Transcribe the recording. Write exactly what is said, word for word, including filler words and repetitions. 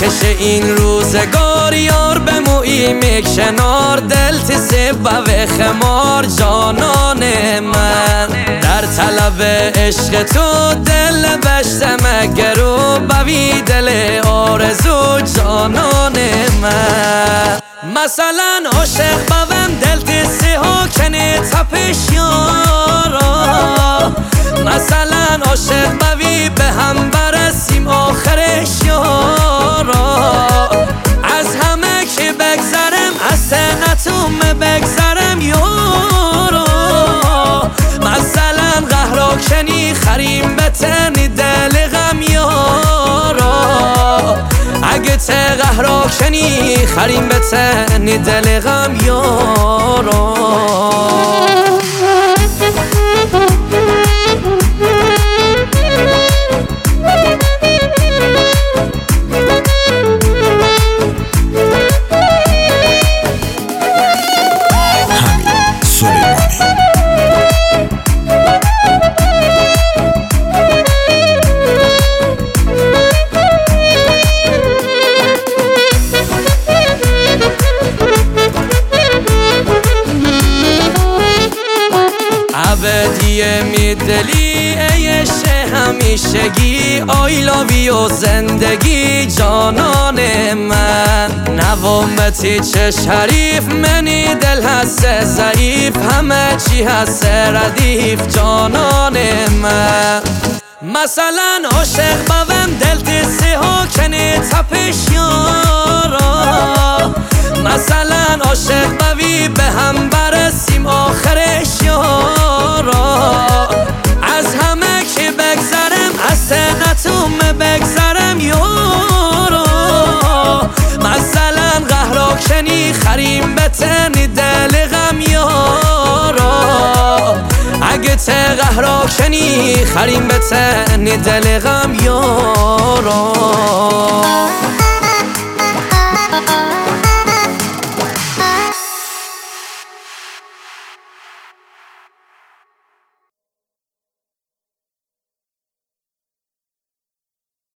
خش این روزگار یار بمویی میک شنار دل تسیب و خمار جانان من در طلب عشق تو دل بشتم گرو بوی دل آرزو جانان من مثلا عاشق بوم دل تسی ها کنه تپش یارا مثلا عاشق بوی به هم برسیم آخرش یارا از همه که بگذرم از سنتوم بگذرم یارا مثلا قهراکنی خریم به تنی دل غم یارا اگه ته قهراکنی خریم به تنی دل غم یارا ابدیه میدلی ایش همیشگی I love you زندگی جانان من نوامتی چه شریف منی دل هست ضعیف همه چی هست ردیف جانان من مثلا عاشق بوم دل تسی ها کنه تپش یارا مثلا عاشق بوی به هم برسیم آخرش یارا از همه که بگذرم از سنتوم بگذرم یارا مثلا قهراکنی خریم به تنی دل غم یارا اگه ته قهراکنی خریم به تنی دل غم یارا